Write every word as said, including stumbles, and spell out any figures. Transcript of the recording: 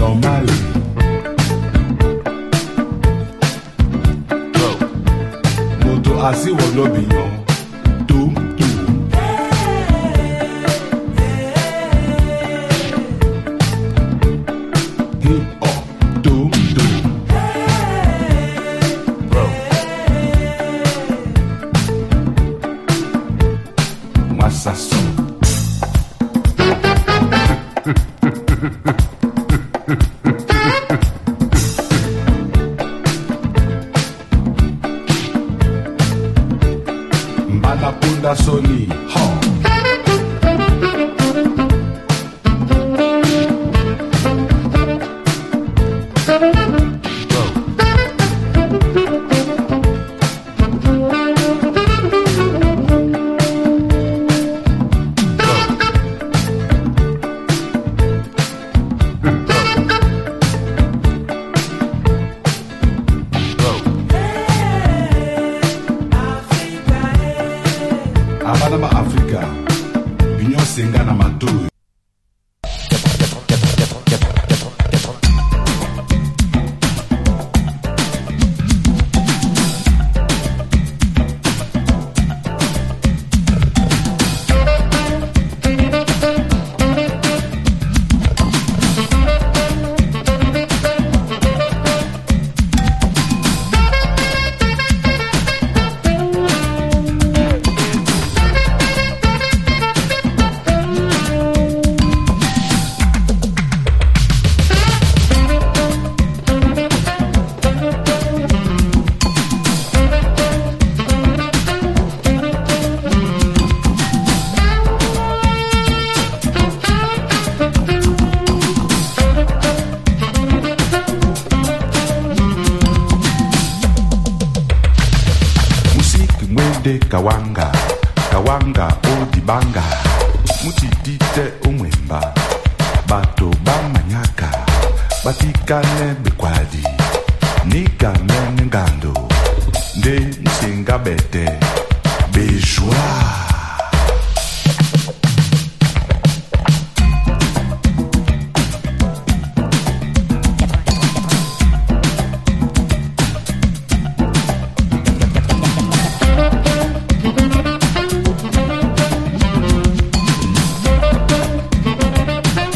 normal. Moto asi wolo biyan. Tum tum. Hip hop. Tum tum. Massaso. Malapunda Sony, ha. Abana ba Africa, Union Senga na Matui. De Kawanga, Kawanga Odibanga, Mutidite Umwemba, Bato Bamanyaka, Batikane Bekwadi, Nika Menengando, De Nsingabete.